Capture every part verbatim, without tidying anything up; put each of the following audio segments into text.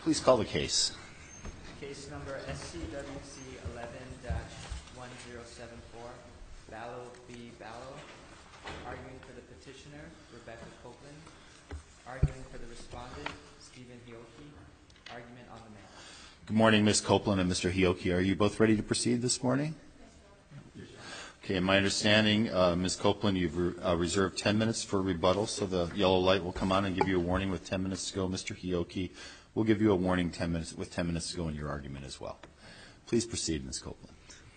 Please call the case. Case number S C W C eleven dash one zero seven four, Ballo v. Ballo. Arguing for the petitioner, Rebecca Copeland. Arguing for the respondent, Stephen Hioki. Argument on the matter. Good morning, Miz Copeland and Mister Hioki. Are you both ready to proceed this morning? Okay, in my understanding, uh, Miz Copeland, you've re uh, reserved ten minutes for rebuttal, so the yellow light will come on and give you a warning with ten minutes to go. Mister Hioki, we'll give you a warning ten minutes with ten minutes to go in your argument as well. Please proceed, Miz Copeland.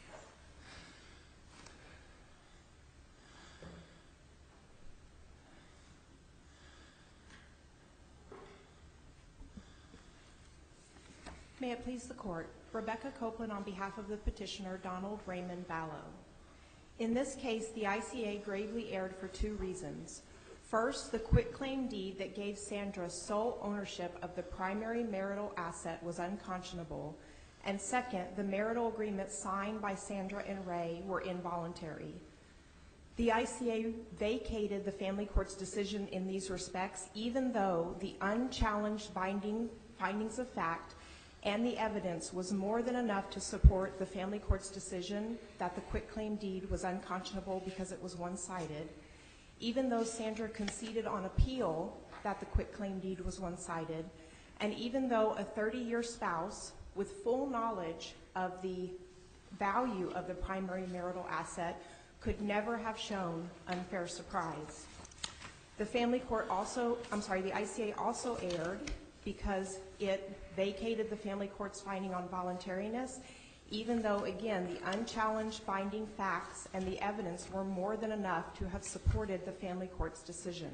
May it please the Court, Rebecca Copeland on behalf of the petitioner, Donald Raymond Ballo. In this case, the I C A gravely erred for two reasons. First, the quitclaim deed that gave Sandra sole ownership of the primary marital asset was unconscionable, and second, the marital agreements signed by Sandra and Ray were involuntary. The I C A vacated the family court's decision in these respects, even though the unchallenged binding findings of fact and the evidence was more than enough to support the family court's decision that the quitclaim deed was unconscionable because it was one-sided, even though Sandra conceded on appeal that the quitclaim deed was one-sided, and even though a thirty-year spouse with full knowledge of the value of the primary marital asset could never have shown unfair surprise. The family court also, I'm sorry, the I C A also erred because it vacated the family court's finding on voluntariness, even though, again, the unchallenged binding facts and the evidence were more than enough to have supported the family court's decision.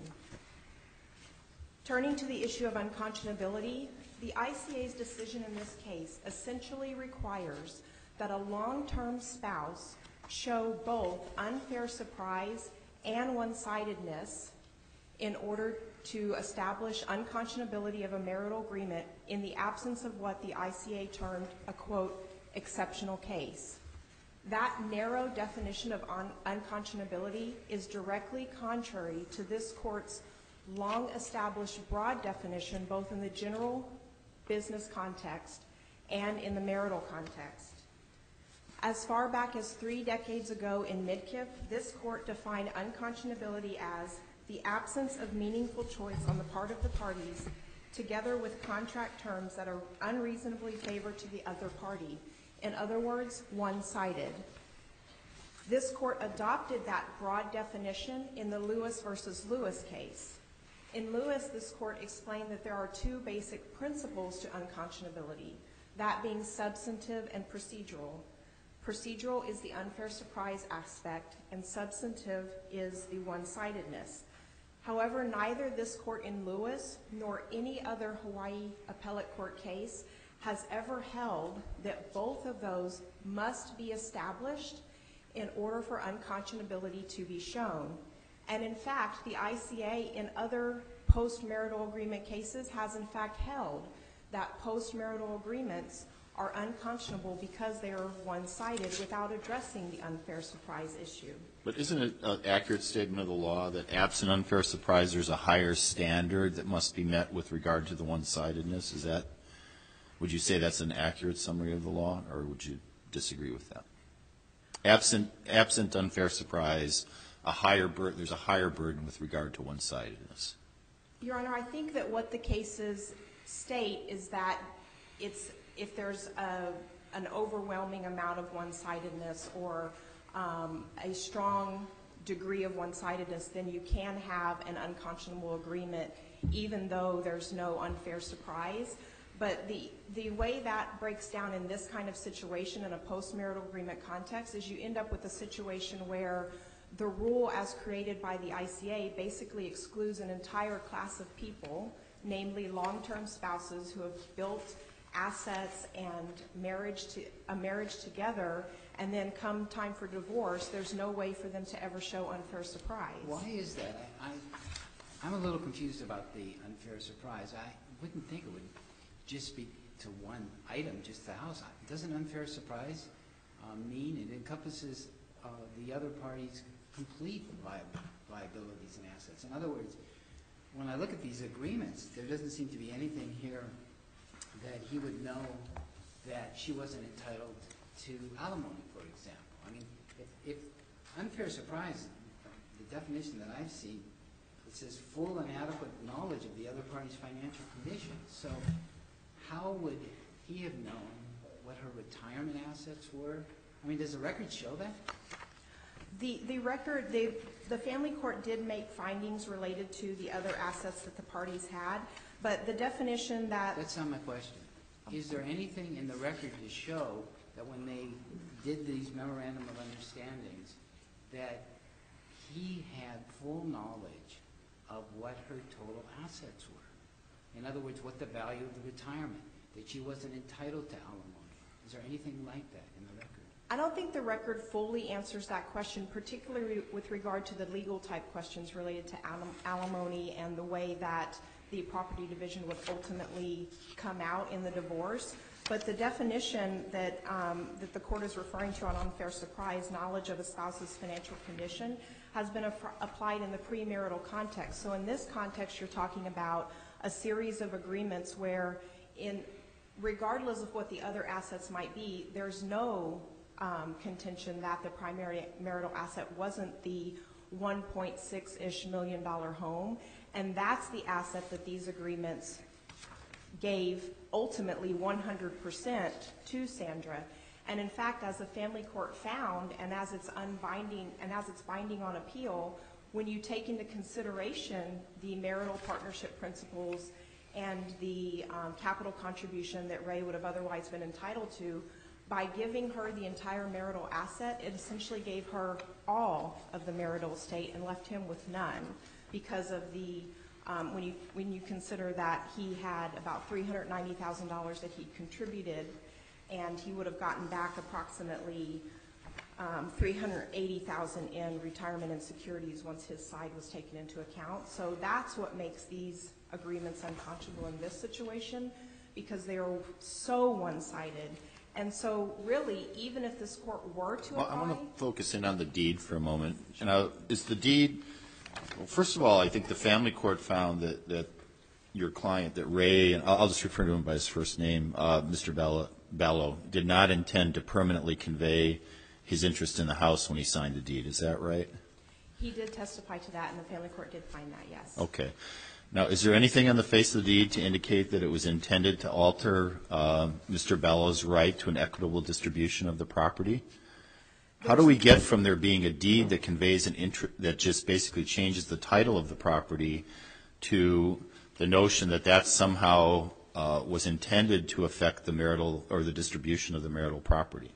Turning to the issue of unconscionability, the I C A's decision in this case essentially requires that a long-term spouse show both unfair surprise and one-sidedness in order to establish unconscionability of a marital agreement in the absence of what the I C A termed a, quote, exceptional case. That narrow definition of un unconscionability is directly contrary to this court's long-established broad definition, both in the general business context and in the marital context. As far back as three decades ago in Midkiff, this court defined unconscionability as the absence of meaningful choice on the part of the parties, together with contract terms that are unreasonably favored to the other party. In other words, one-sided. This court adopted that broad definition in the Lewis versus Lewis case. In Lewis, this court explained that there are two basic principles to unconscionability, that being substantive and procedural. Procedural is the unfair surprise aspect, and substantive is the one-sidedness. However, neither this court in Lewis nor any other Hawaii appellate court case has ever held that both of those must be established in order for unconscionability to be shown. And in fact, the I C A in other post-marital agreement cases has in fact held that post-marital agreements are unconscionable because they are one-sided without addressing the unfair surprise issue. But isn't it an accurate statement of the law that absent unfair surprise, there's a higher standard that must be met with regard to the one-sidedness? Is that, would you say that's an accurate summary of the law, or would you disagree with that? Absent, absent unfair surprise, a higher bur there's a higher burden with regard to one-sidedness. Your Honor, I think that what the cases state is that it's if there's a, an overwhelming amount of one-sidedness or um, a strong degree of one-sidedness, then you can have an unconscionable agreement even though there's no unfair surprise. But the, the way that breaks down in this kind of situation in a post-marital agreement context is you end up with a situation where the rule as created by the I C A basically excludes an entire class of people, namely long-term spouses who have built assets and marriage to a marriage together, and then come time for divorce, there's no way for them to ever show unfair surprise. Why is that? I, I, I'm a little confused about the unfair surprise. I wouldn't think it would just be to one item, just the house. Doesn't unfair surprise um, mean it encompasses uh, the other party's complete li liabilities and assets? In other words, when I look at these agreements, there doesn't seem to be anything here that he would know that she wasn't entitled to alimony, for example. I mean, if, if unfair surprise, the definition that I've seen, it says full and adequate knowledge of the other party's financial condition. So how would he have known what her retirement assets were? I mean, does the record show that? The, the record, the, the family court did make findings related to the other assets that the parties had, but the definition that... That's not my question. Is there anything in the record to show that when they did these memorandum of understandings that he had full knowledge of what her total assets were? In other words, what the value of the retirement, that she wasn't entitled to alimony. Is there anything like that in the record? I don't think the record fully answers that question, particularly with regard to the legal type questions related to alim alimony and the way that the property division would ultimately come out in the divorce. But the definition that, um, that the court is referring to on unfair surprise, knowledge of a spouse's financial condition, has been applied in the premarital context. So in this context, you're talking about a series of agreements where, in regardless of what the other assets might be, there's no um, contention that the primary marital asset wasn't the one point six-ish million dollar home, and that's the asset that these agreements gave ultimately one hundred percent to Sandra. And in fact, as the family court found, and as it's unbinding, and as it's binding on appeal, when you take into consideration the marital partnership principles and the um, capital contribution that Ray would have otherwise been entitled to, by giving her the entire marital asset, it essentially gave her all of the marital estate and left him with none, because of the Um, when you when you consider that he had about three hundred ninety thousand dollars that he contributed, and he would have gotten back approximately um, three hundred eighty thousand dollars in retirement and securities once his side was taken into account. So that's what makes these agreements unconscionable in this situation, because they are so one-sided. And so really, even if this court were to Well, apply... I want to focus in on the deed for a moment. And I, is the deed... Well, first of all, I think the family court found that, that your client, that Ray, and I'll, I'll just refer to him by his first name, uh, Mister Bello, Bello, did not intend to permanently convey his interest in the house when he signed the deed. Is that right? He did testify to that, and the family court did find that, yes. Okay. Now, is there anything on the face of the deed to indicate that it was intended to alter uh, Mister Bello's right to an equitable distribution of the property? How do we get from there being a deed that conveys an interest, that just basically changes the title of the property, to the notion that that somehow uh, was intended to affect the marital or the distribution of the marital property?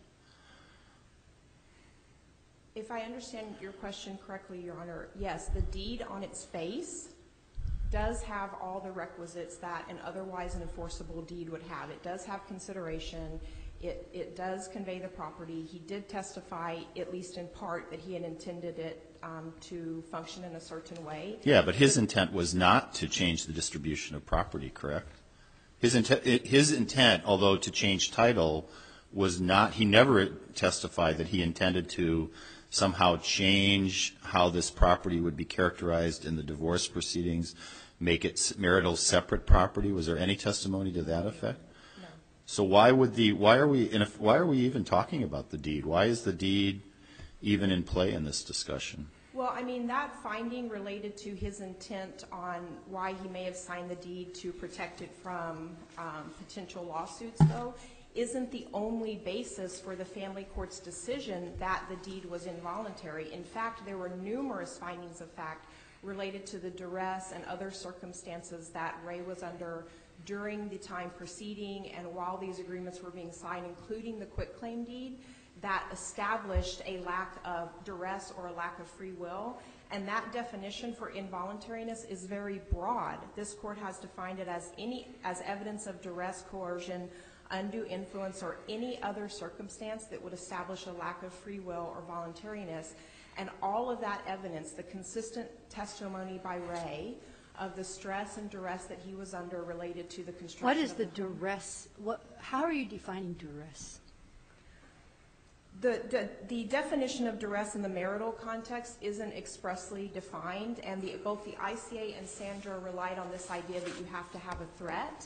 If I understand your question correctly, Your Honor, yes, the deed on its face does have all the requisites that an otherwise an enforceable deed would have. It does have consideration. It, it does convey the property. He did testify, at least in part, that he had intended it um, to function in a certain way. Yeah, but his intent was not to change the distribution of property, correct? His intent, his intent, although to change title, was not, he never testified that he intended to somehow change how this property would be characterized in the divorce proceedings, make it marital separate property. Was there any testimony to that effect? No. So why would the why are we and if, why are we even talking about the deed? Why is the deed even in play in this discussion? Well, I mean, that finding related to his intent on why he may have signed the deed to protect it from um, potential lawsuits, though, isn't the only basis for the family court's decision that the deed was involuntary. In fact, there were numerous findings of fact related to the duress and other circumstances that Ray was under during the time preceding and while these agreements were being signed, including the quitclaim deed, that established a lack of duress or a lack of free will. And that definition for involuntariness is very broad. This court has defined it as any as evidence of duress, coercion, undue influence, or any other circumstance that would establish a lack of free will or voluntariness. And all of that evidence, the consistent testimony by Ray of the stress and duress that he was under related to the construction What is of the the home. duress? What, how are you defining duress? The, the, the definition of duress in the marital context isn't expressly defined, and the, both the I C A and Sandra relied on this idea that you have to have a threat.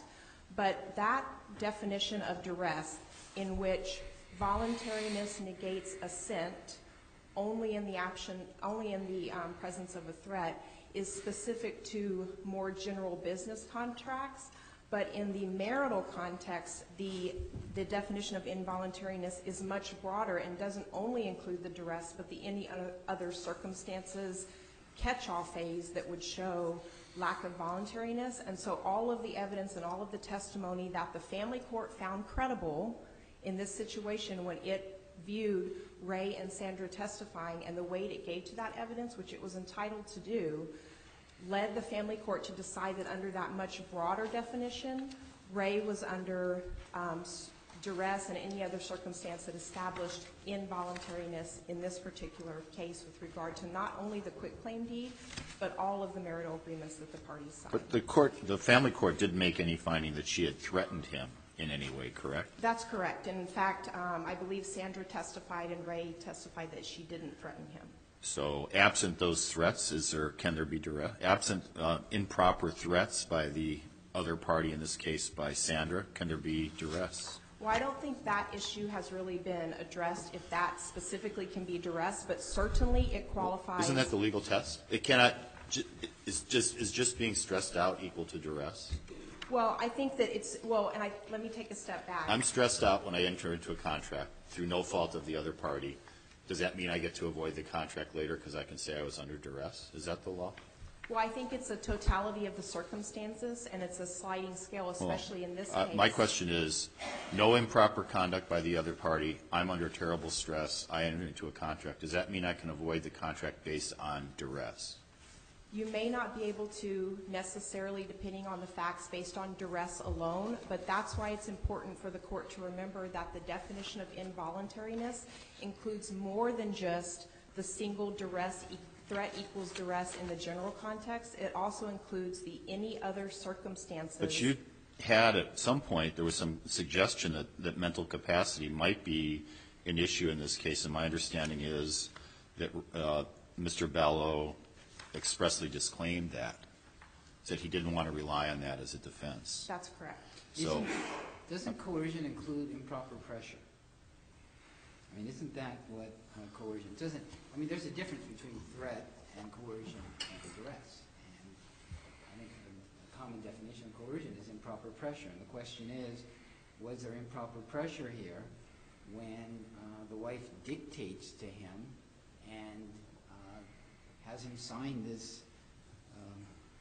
But that definition of duress, in which voluntariness negates assent only in the action, only in the um, presence of a threat, is specific to more general business contracts. But in the marital context, the, the definition of involuntariness is much broader and doesn't only include the duress, but the any other circumstances catch-all phase that would show lack of voluntariness. And so all of the evidence and all of the testimony that the family court found credible in this situation, when it viewed Ray and Sandra testifying and the weight it gave to that evidence, which it was entitled to do, led the family court to decide that under that much broader definition, Ray was under um, duress and any other circumstance that established involuntariness in this particular case with regard to not only the quitclaim deed, but all of the marital agreements that the parties signed. But the court, the family court didn't make any finding that she had threatened him in any way, correct? That's correct. And in fact, um, I believe Sandra testified and Ray testified that she didn't threaten him. So absent those threats, is there, can there be duress? Absent uh, improper threats by the other party, in this case by Sandra, can there be duress? Well, I don't think that issue has really been addressed, if that specifically can be duress, but certainly it qualifies. Isn't that the legal test? It cannot, ju- is just, is just being stressed out equal to duress? Well, I think that it's, well, and I, let me take a step back. I'm stressed out when I enter into a contract through no fault of the other party. Does that mean I get to avoid the contract later because I can say I was under duress? Is that the law? Well, I think it's a totality of the circumstances, and it's a sliding scale, especially Well, in this uh, case. My question is, no improper conduct by the other party. I'm under terrible stress. I enter into a contract. Does that mean I can avoid the contract based on duress? You may not be able to necessarily, depending on the facts, based on duress alone, but that's why it's important for the court to remember that the definition of involuntariness includes more than just the single duress, e- threat equals duress in the general context. It also includes the any other circumstances. But you had at some point, there was some suggestion that, that mental capacity might be an issue in this case, and my understanding is that uh, Mister Ballo expressly disclaimed that, said he didn't want to rely on that as a defense. That's correct. So, Isn't- Doesn't coercion include improper pressure? I mean, isn't that what uh, coercion doesn't? I mean, there's a difference between threat and coercion and duress. And I think the, the common definition of coercion is improper pressure. And the question is, was there improper pressure here when uh, the wife dictates to him and uh, has him sign this um,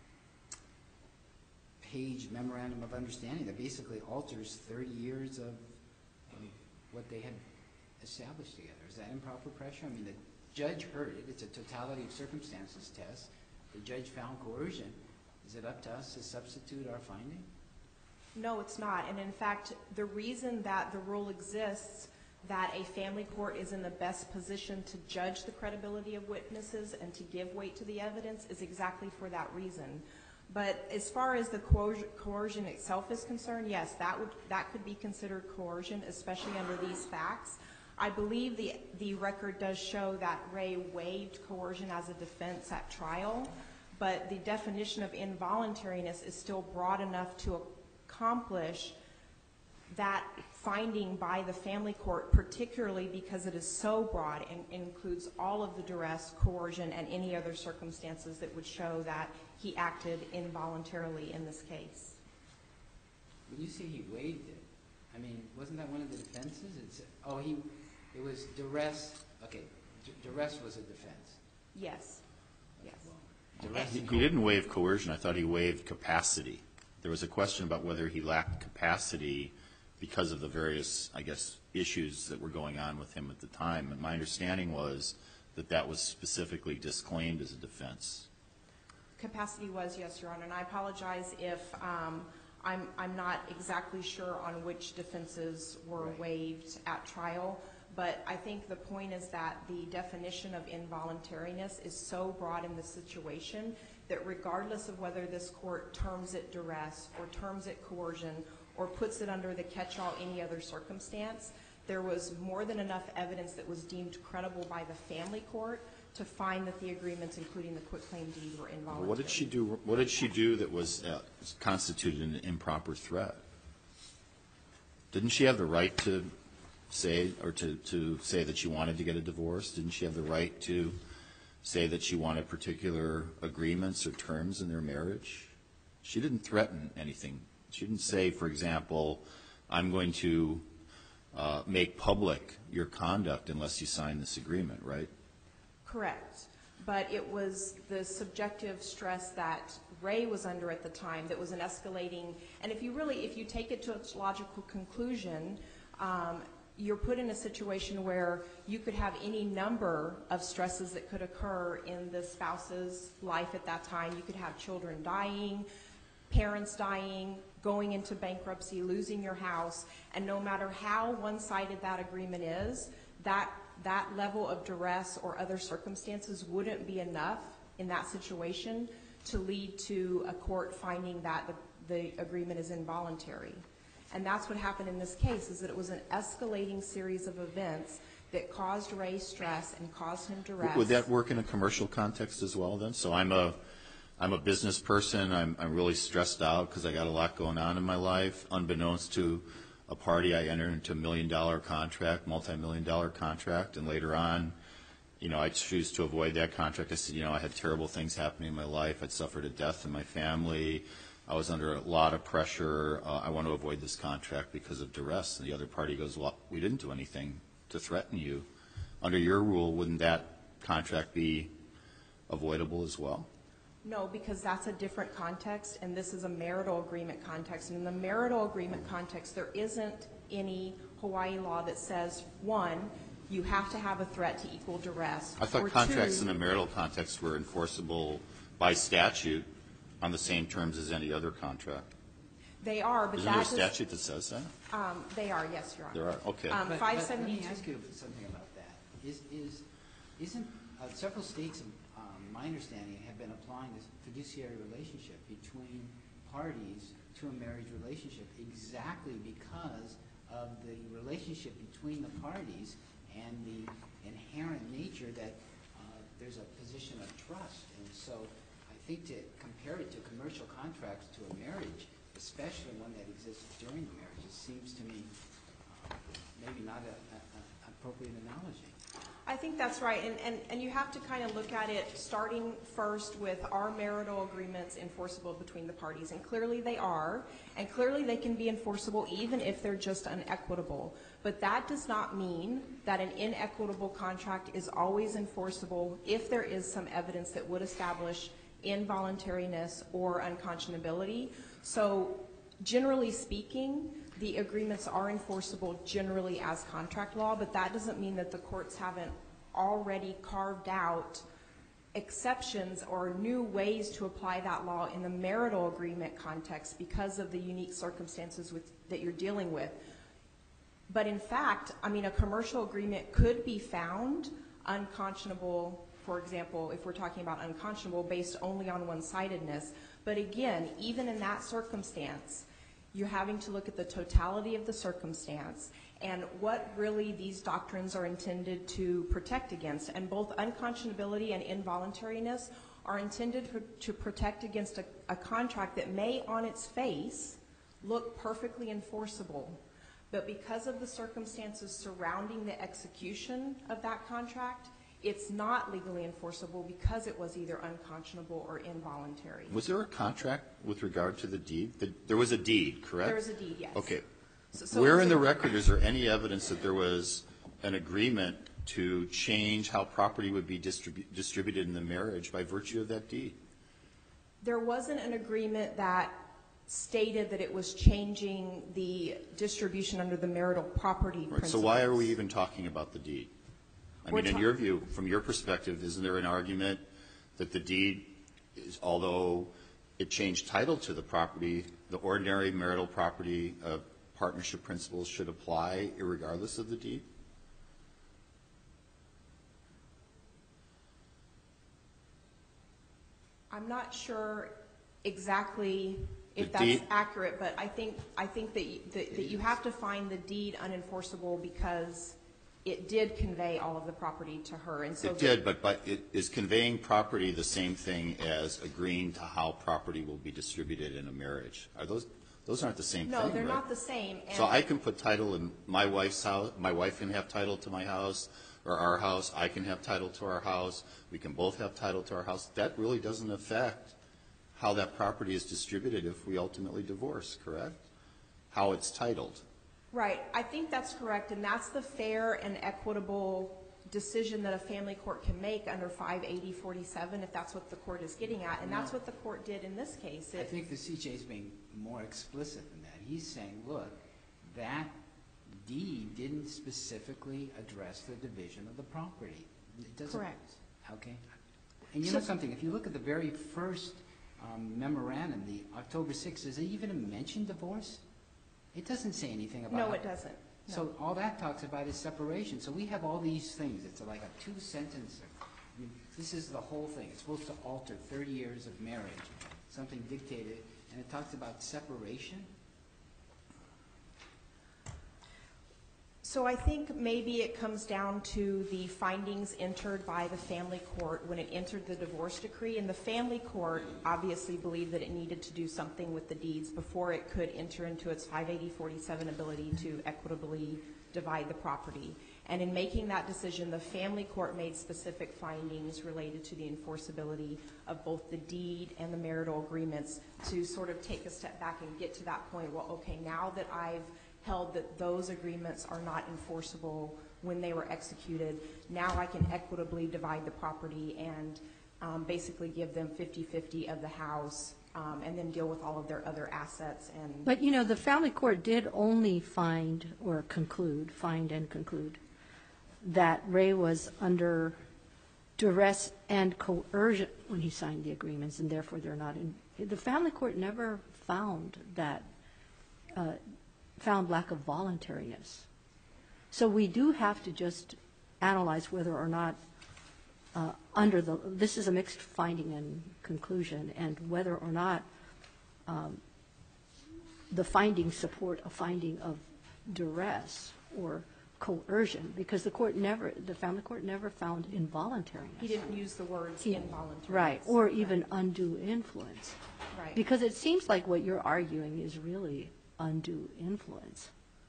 page memorandum of understanding that basically alters thirty years of, of what they had established together? Is that improper pressure? I mean, the judge heard it. It's a totality of circumstances test. The judge found coercion. Is it up to us to substitute our finding? No, it's not. And in fact, the reason that the rule exists that a family court is in the best position to judge the credibility of witnesses and to give weight to the evidence is exactly for that reason. But as far as the coercion, coercion itself is concerned, yes, that would that could be considered coercion, especially under these facts. I believe the the record does show that Ray waived coercion as a defense at trial, but the definition of involuntariness is still broad enough to accomplish that finding by the family court, particularly because it is so broad and includes all of the duress, coercion, and any other circumstances that would show that he acted involuntarily in this case. When you say he waived it, I mean, wasn't that one of the defenses? It's, oh, he, it was duress. Okay, d- duress was a defense. Yes. Yes. Well, duress he, and he didn't waive coercion. I thought he waived capacity. There was a question about whether he lacked capacity because of the various, I guess, issues that were going on with him at the time. And my understanding was that that was specifically disclaimed as a defense. Capacity was, yes, Your Honor, and I apologize if um, I'm, I'm not exactly sure on which defenses were Right. waived at trial, but I think the point is that the definition of involuntariness is so broad in this situation that regardless of whether this court terms it duress or terms it coercion or puts it under the catch-all any other circumstance, there was more than enough evidence that was deemed credible by the family court to find that the agreements, including the quitclaim deed, were involuntary. What did she do? What did she do that was uh, constituted an improper threat? Didn't she have the right to say, or to, to say that she wanted to get a divorce? Didn't she have the right to say that she wanted particular agreements or terms in their marriage? She didn't threaten anything. She didn't say, for example, I'm going to uh, make public your conduct unless you sign this agreement, right? Correct. But it was the subjective stress that Ray was under at the time that was an escalating, and if you really, if you take it to its logical conclusion, um, you're put in a situation where you could have any number of stresses that could occur in the spouse's life at that time. You could have children dying, parents dying, going into bankruptcy, losing your house, and no matter how one-sided that agreement is, that that level of duress or other circumstances wouldn't be enough in that situation to lead to a court finding that the, the agreement is involuntary. And that's what happened in this case, is that it was an escalating series of events that caused Ray stress and caused him duress. Would that work in a commercial context as well then? So I'm a, I'm a business person. I'm, I'm really stressed out because I got a lot going on in my life. Unbeknownst to a party, I entered into a million dollar contract, multi-million dollar contract, and later on, you know, I choose to avoid that contract. I said, you know, I had terrible things happening in my life. I'd suffered a death in my family. I was under a lot of pressure. Uh, I want to avoid this contract because of duress. And the other party goes, well, we didn't do anything to threaten you. Under your rule, wouldn't that contract be avoidable as well? No, because that's a different context, and this is a marital agreement context. And in the marital agreement context, there isn't any Hawaii law that says, one, you have to have a threat to equal duress. I thought or contracts two, in a marital context were enforceable by statute on the same terms as any other contract. They are, but Isn't there a that does, statute that says that? um, they are, yes, Your Honor. There are, okay. Um, But- five but Let me seventy-two. ask you something about that. Is, is, isn't, uh, several states, um, my understanding, have been applying this fiduciary relationship between parties to a marriage relationship exactly because of the relationship between the parties and the inherent nature that uh, there's a position of trust. And so I think to compare it to commercial contracts to a marriage, especially one that exists during the marriage, it seems to me uh, maybe not an appropriate analogy. I think that's right, and, and, and you have to kind of look at it starting first with, are marital agreements enforceable between the parties? And clearly they are, and clearly they can be enforceable even if they're just unequitable. But that does not mean that an inequitable contract is always enforceable if there is some evidence that would establish involuntariness or unconscionability. So generally speaking, the agreements are enforceable generally as contract law, but that doesn't mean that the courts haven't already carved out exceptions or new ways to apply that law in the marital agreement context because of the unique circumstances with, that you're dealing with. But in fact, I mean, a commercial agreement could be found unconscionable, for example, if we're talking about unconscionable based only on one-sidedness. But again, even in that circumstance, you're having to look at the totality of the circumstance and what really these doctrines are intended to protect against. And both unconscionability and involuntariness are intended for, to protect against a, a contract that may on its face look perfectly enforceable. But because of the circumstances surrounding the execution of that contract, it's not legally enforceable because it was either unconscionable or involuntary. Was there a contract with regard to the deed? The, there was a deed, correct? There was a deed, yes. Okay. So, so Where it's in a- the record is there any evidence that there was an agreement to change how property would be distribu- distributed in the marriage by virtue of that deed? There wasn't an agreement that stated that it was changing the distribution under the marital property Right. principles. So why are we even talking about the deed? I We're mean, in ta- your view, from your perspective, isn't there an argument that the deed, is, although it changed title to the property, the ordinary marital property uh, partnership principles should apply irregardless of the deed? I'm not sure exactly if The that's deed- accurate, but I think I think that you, that, that you have to find the deed unenforceable because it did convey all of the property to her, and so It the- did, but, but it, is conveying property the same thing as agreeing to how property will be distributed in a marriage? Are those, Those aren't the same thing, No, they're right? not the same. And So I can put title in my wife's house, my wife can have title to my house, or our house, I can have title to our house, we can both have title to our house. That really doesn't affect how that property is distributed if we ultimately divorce, correct? How it's titled. Right. I think that's correct, and that's the fair and equitable decision that a family court can make under five eighty forty-seven, if that's what the court is getting at, and that's what the court did in this case. I It- think the C J is being more explicit than that. He's saying, look, that deed didn't specifically address the division of the property. It doesn't. Correct. Okay. And you know So- something, if you look at the very first um, memorandum, the October sixth, does it even mention divorce? It doesn't say anything about it. No, it doesn't. No. So all that talks about is separation. So we have all these things. It's like a two-sentence. I mean, this is the whole thing. It's supposed to alter thirty years of marriage, something dictated, and it talks about separation. So I think maybe it comes down to the findings entered by the family court when it entered the divorce decree, and the family court obviously believed that it needed to do something with the deeds before it could enter into its five eighty forty-seven ability to equitably divide the property. And in making that decision, the family court made specific findings related to the enforceability of both the deed and the marital agreements to sort of take a step back and get to that point, well, okay, now that I've held that those agreements are not enforceable when they were executed, now I can equitably divide the property and um, basically give them fifty-fifty of the house um, and then deal with all of their other assets. And But, you know, the family court did only find or conclude, find and conclude, that Ray was under duress and coercion when he signed the agreements, and therefore they're not in. The family court never found that, uh, found lack of voluntariness. So we do have to just analyze whether or not uh, under the, this is a mixed finding and conclusion, and whether or not um, the findings support a finding of duress or coercion, because the court never, the family court never found involuntariness. he didn't use the words He- involuntary. Right, or even undue influence. Right. Because it seems like what you're arguing is really undue influence.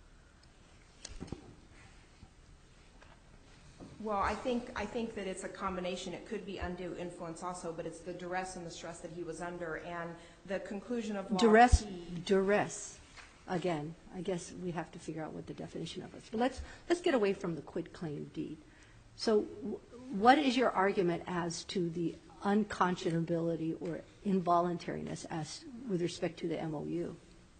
Well, I think, I think that it's a combination. It could be undue influence also, but it's the duress and the stress that he was under, and the conclusion of law Duress, P. duress, again, I guess we have to figure out what the definition of it is. But let's, let's get away from the quitclaim deed. So w- what is your argument as to the unconscionability or involuntariness as, with respect to the M O U?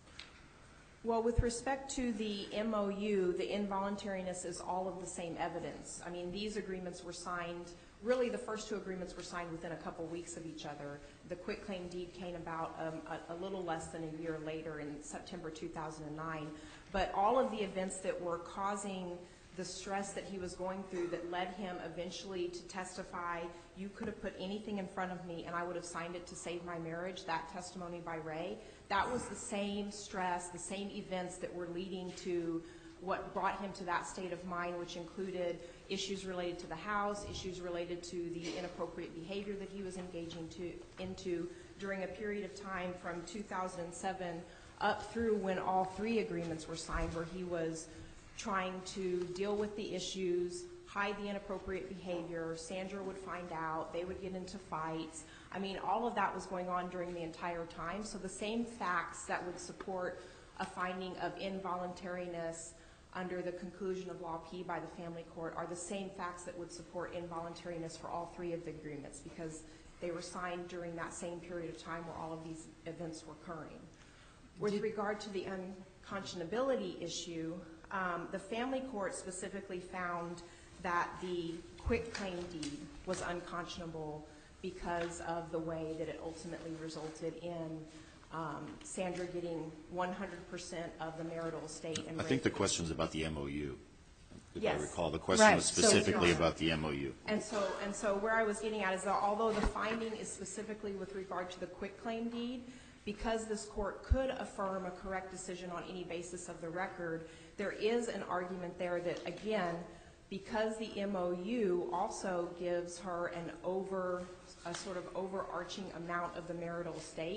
Well, with respect to the M O U, the involuntariness is all of the same evidence. I mean, these agreements were signed, really the first two agreements were signed within a couple weeks of each other. The quitclaim deed came about um, a, a little less than a year later in September two thousand nine. But all of the events that were causing the stress that he was going through that led him eventually to testify, you could have put anything in front of me and I would have signed it to save my marriage, that testimony by Ray, that was the same stress, the same events that were leading to what brought him to that state of mind, which included issues related to the house, issues related to the inappropriate behavior that he was engaging to, into during a period of time from two thousand seven up through when all three agreements were signed, where he was trying to deal with the issues, hide the inappropriate behavior. Sandra would find out. They would get into fights. I mean, all of that was going on during the entire time. So the same facts that would support a finding of involuntariness under the conclusion of Law P by the family court are the same facts that would support involuntariness for all three of the agreements, because they were signed during that same period of time where all of these events were occurring. With regard to the unconscionability issue, um, the family court specifically found that the quitclaim deed was unconscionable because of the way that it ultimately resulted in um, Sandra getting one hundred percent of the marital estate. And I think the question is about the M O U. If I Yes. recall, the question Right, was so- specifically about the M O U. And so, and so where I was getting at is that although the finding is specifically with regard to the quitclaim deed, because this court could affirm a correct decision on any basis of the record, there is an argument there that, again, because the M O U also gives her an over, a sort of overarching amount of the marital estate,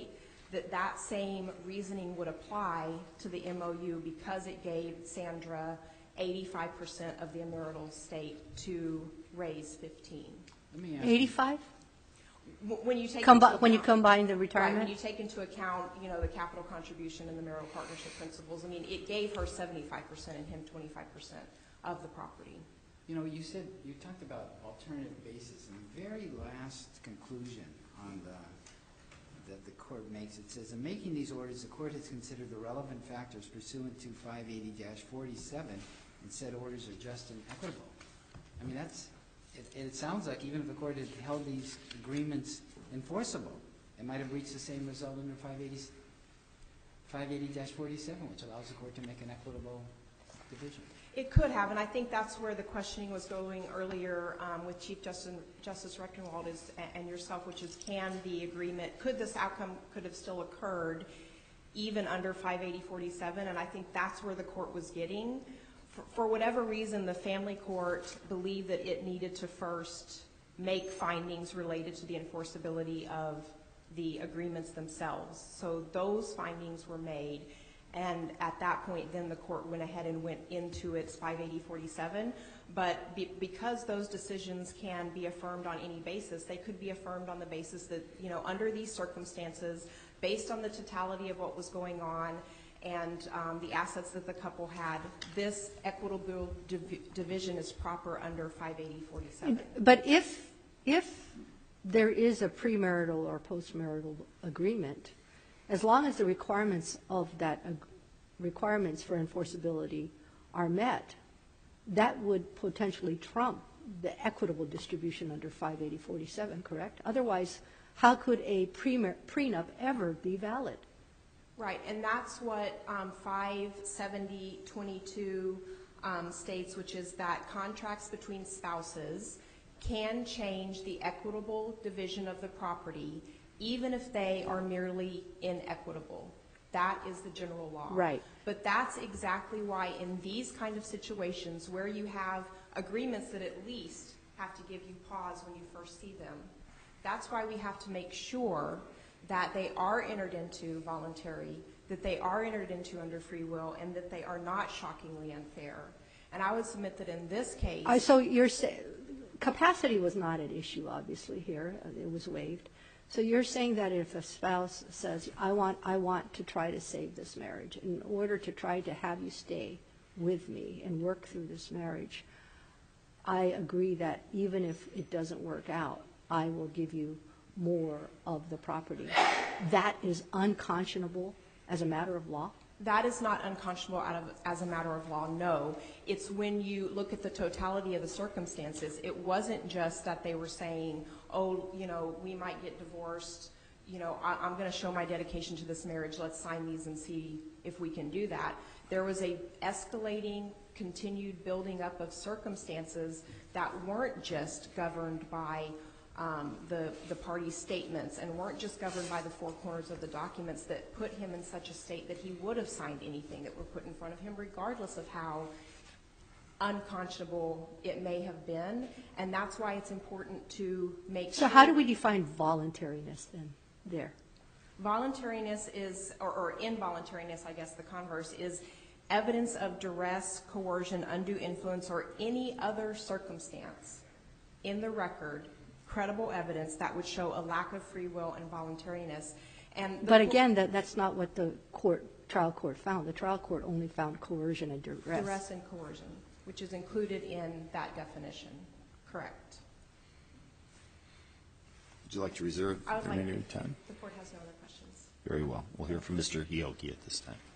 that that same reasoning would apply to the M O U because it gave Sandra eighty-five percent of the marital estate to raise fifteen. Let me ask you, eighty-five? W- When you take Combi- into when you account- combine the Right, when retirement? you take into account, you know, the capital contribution and the marital partnership principles, I mean, it gave her seventy-five percent and him twenty-five percent of the property. you know, you said, you talked about alternative basis, and the very last conclusion on the, that the court makes, it says, in making these orders, the court has considered the relevant factors pursuant to five eighty forty-seven, and said orders are just and equitable. I mean, that's, it, it sounds like even if the court had held these agreements enforceable, it might have reached the same result under five eighty, five eighty forty-seven, which allows the court to make an equitable division. It could have, and I think that's where the questioning was going earlier um, with Chief Justice, Justice Rechtenwald is, and yourself, which is, can the agreement, could this outcome could have still occurred even under five eighty forty-seven? And I think that's where the court was getting. For, for whatever reason, the family court believed that it needed to first make findings related to the enforceability of the agreements themselves. So those findings were made. And at that point, then the court went ahead and went into its five eighty forty-seven. But be, because those decisions can be affirmed on any basis, they could be affirmed on the basis that, you know, under these circumstances, based on the totality of what was going on and um, the assets that the couple had, this equitable div division is proper under five eighty forty-seven. But if, if there is a premarital or postmarital agreement, as long as the requirements of that, ag- requirements for enforceability are met, that would potentially trump the equitable distribution under five eighty forty-seven, correct? Otherwise, how could a premar- prenup ever be valid? Right, and that's what um, five seventy twenty-two um, states, which is that contracts between spouses can change the equitable division of the property even if they are merely inequitable. That is the general law. Right. But that's exactly why in these kind of situations where you have agreements that at least have to give you pause when you first see them, that's why we have to make sure that they are entered into voluntary, that they are entered into under free will, and that they are not shockingly unfair. And I would submit that in this case... Uh, so you're saying, capacity was not at issue, obviously, here. It was waived. So you're saying that if a spouse says, I want, I want to try to save this marriage, in order to try to have you stay with me and work through this marriage, I agree that even if it doesn't work out, I will give you more of the property. That is unconscionable as a matter of law? That is not unconscionable out of, as a matter of law, no. It's when you look at the totality of the circumstances. It wasn't just that they were saying, oh, you know, we might get divorced, you know, I, I'm going to show my dedication to this marriage, let's sign these and see if we can do that. There was a escalating, continued building up of circumstances that weren't just governed by Um, the, the party statements and weren't just governed by the four corners of the documents that put him in such a state that he would have signed anything that were put in front of him, regardless of how unconscionable it may have been. And that's why it's important to make So sure. how do we define voluntariness then there? Voluntariness is, or, or involuntariness, I guess the converse, is evidence of duress, coercion, undue influence, or any other circumstance in the record, credible evidence that would show a lack of free will and voluntariness. And But again, that, that's not what the court, trial court found. The trial court only found coercion and duress. Duress and coercion, which is included in that definition. Correct. Would you like to reserve I would the like remaining to. time? The court has no other questions. Very well. We'll hear from Mister Hioki at this time.